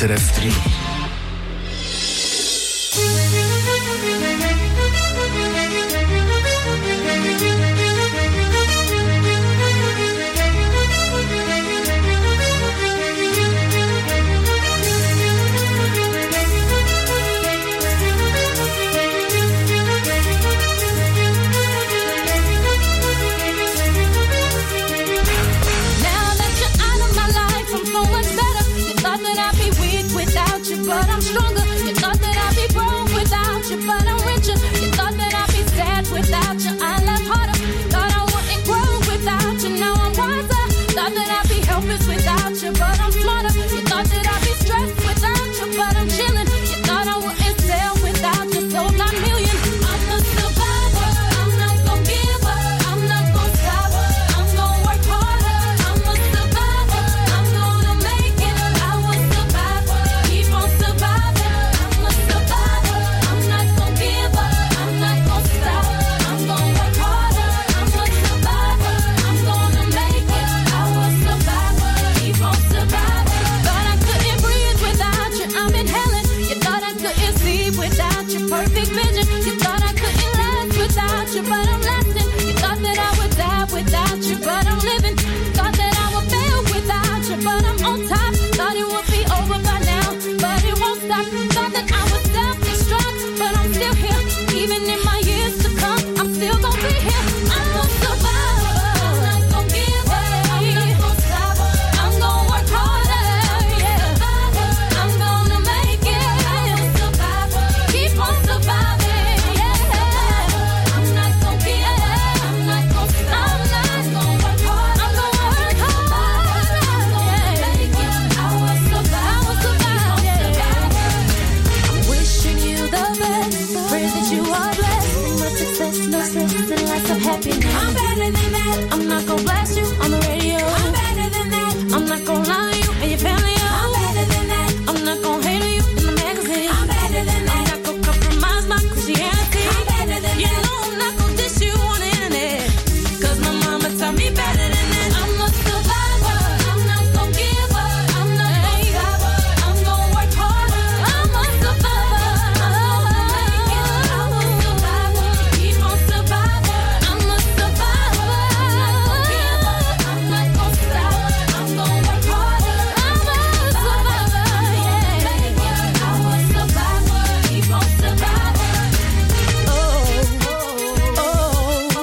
S R F drei. But I'm stronger. You thought that I'd be broke without you, but I'm richer. You thought that I'd be sad without you. I love harder. Thought I wouldn't grow without you. Now I'm wiser. Thought that I'd be helpless without you, but I'm smarter. You thought that I'd be stressed without you, but I'm chilling. You thought I wouldn't sell without you, sold nine million. I'm a survivor. I'm not gonna give up. I'm not gonna stop. I'm gonna work harder. I'm a survivor. I'm gonna make it. I was survivor. Keep on surviving. I'm a survivor. I'm not gonna give up. I'm not gonna stop. I'm gonna work harder. I'm a survivor. I'm gonna make it. I was survivor. Keep on surviving. Thought I couldn't breathe without you. I'm inhaling. You thought I couldn't see without your perfect vision. You thought I couldn't last without you, but I'm lasting. You thought that I would die without you, but I'm living. Thought that I would fail without you, but I'm on top. Thought it would be over by now, but it won't stop. Thought that I would self-destruct, but I'm still here. Even in my years to come, I'm still gonna be here. I'm a survivor. I'm not gonna give up. I'm not gonna stop. I'm gonna work harder. Yeah. I'm gonna make it. I'm a survivor. Keep on surviving. Yeah. I'm not gonna give up. I'm not gonna stop. I'm not gonna work hard. I'm gonna work hard. I'm gonna make it. I will survive. I will survive. Yeah. I'm wishing you the best. Pray that you are blessed. Much success, no stress, and lots of happiness. I'm better than that. I'm not gonna blast you on the radio. I'm better than that. I'm not gonna lie to you and your family. I'm better than that. I'm not gonna hate on you in the magazine. I'm better than that. I'm not gonna compromise my Christianity. I'm better than you that. You know I'm not gonna diss you on the internet. Cause my mama taught me better than that. I'm a survivor. I'm not gonna give up. I'm not gonna stop. I'm gonna work harder. I'm a survivor. I'm gonna make it. I'm a survivor. Keep on surviving. I'm a survivor. I'm not gonna give up. I'm not gonna stop. I'm gonna work harder. I'm a survivor. Yeah. Make it. I was survivor. Keep on surviving. Oh, oh, oh, oh,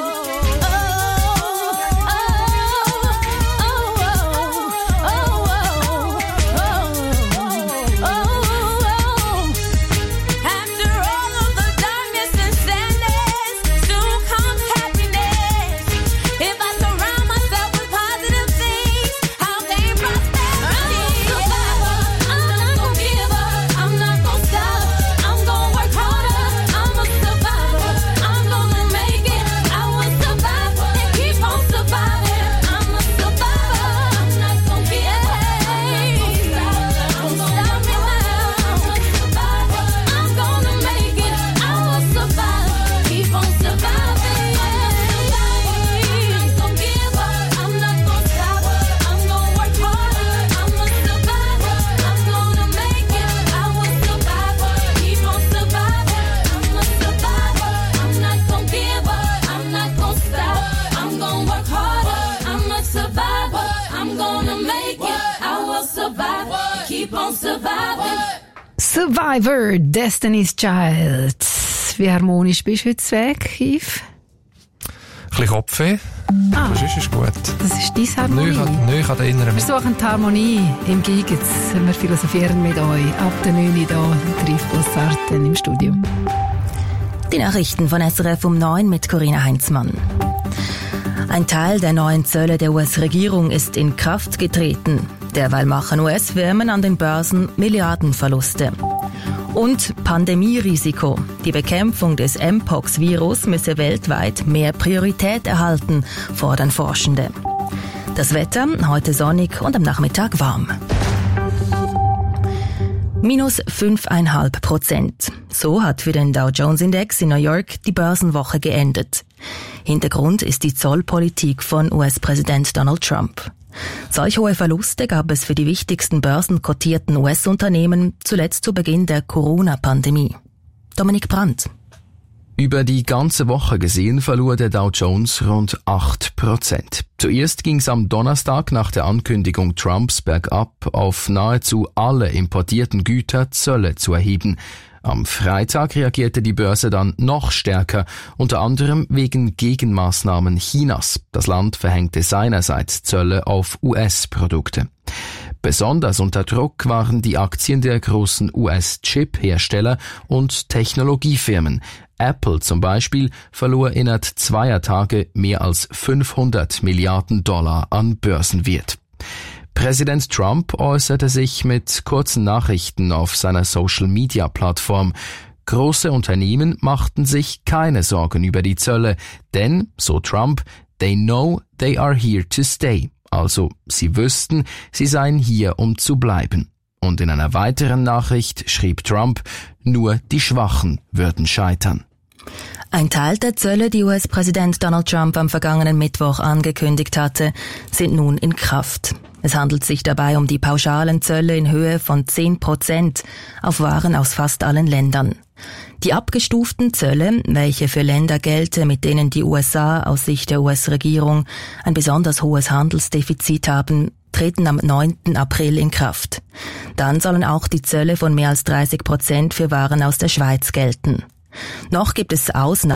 After all of the darkness and sadness, soon comes happiness. If I surround myself with positive things, I'll gain prosperity. I'm not gonna give up. I'm not gonna stop. I'm gonna work harder. I'm a survivor. I'm gonna make it. I will survive and keep on surviving. I'm a survivor. I'm not gonna give up. Don't stop me now. I'm a survivor. I'm gonna make it. I will survive. Keep on surviving. I'm not gonna give up. I'm not gonna stop. I'm gonna work harder. I'm a survivor. I'm gonna make it. I will survive. Keep on surviving. I'm a survivor. I'm not gonna give up. I'm not gonna stop. I'm gonna work harder. I'm a survivor. I'm gonna make it. I will survive. Keep on surviving. Survivor, Destiny's Child. Wie harmonisch bist du heute weg, Yves? Ein bisschen Kopfweh. Ah. Aber sonst ist es gut. Das ist deine Harmonie. Neu an den inneren Wir suchen die Harmonie im Gigetz. Wir philosophieren mit euch. Ab der neun Uhr hier, Triff Bossarten im Studio. Die Nachrichten von S R F um neun mit Corinna Heinzmann. Ein Teil der neuen Zölle der U S-Regierung ist in Kraft getreten. Derweil machen U S-Firmen an den Börsen Milliardenverluste. Und Pandemierisiko. Die Bekämpfung des Mpox-Virus müsse weltweit mehr Priorität erhalten, fordern Forschende. Das Wetter, heute sonnig und am Nachmittag warm. Minus fünf Komma fünf Prozent. So hat für den Dow Jones Index in New York die Börsenwoche geendet. Hintergrund ist die Zollpolitik von U S-Präsident Donald Trump. Solch hohe Verluste gab es für die wichtigsten börsenkotierten U S-Unternehmen zuletzt zu Beginn der Corona-Pandemie. Dominik Brandt. Über die ganze Woche gesehen verlor der Dow Jones rund acht Prozent. Zuerst ging es am Donnerstag nach der Ankündigung Trumps bergab, auf nahezu alle importierten Güter Zölle zu erheben. Am Freitag reagierte die Börse dann noch stärker, unter anderem wegen Gegenmaßnahmen Chinas. Das Land verhängte seinerseits Zölle auf U S-Produkte. Besonders unter Druck waren die Aktien der großen U S-Chip-Hersteller und Technologiefirmen. Apple zum Beispiel verlor innerhalb zweier Tage mehr als fünfhundert Milliarden Dollar an Börsenwert. Präsident Trump äußerte sich mit kurzen Nachrichten auf seiner Social-Media-Plattform. Große Unternehmen machten sich keine Sorgen über die Zölle, denn, so Trump, they know they are here to stay. Also, sie wüssten, sie seien hier, um zu bleiben. Und in einer weiteren Nachricht schrieb Trump, nur die Schwachen würden scheitern. Ein Teil der Zölle, die U S-Präsident Donald Trump am vergangenen Mittwoch angekündigt hatte, sind nun in Kraft. Es handelt sich dabei um die pauschalen Zölle in Höhe von zehn Prozent auf Waren aus fast allen Ländern. Die abgestuften Zölle, welche für Länder gelten, mit denen die U S A aus Sicht der U S-Regierung ein besonders hohes Handelsdefizit haben, treten am neunten April in Kraft. Dann sollen auch die Zölle von mehr als dreißig Prozent für Waren aus der Schweiz gelten. Noch gibt es Ausnahmen.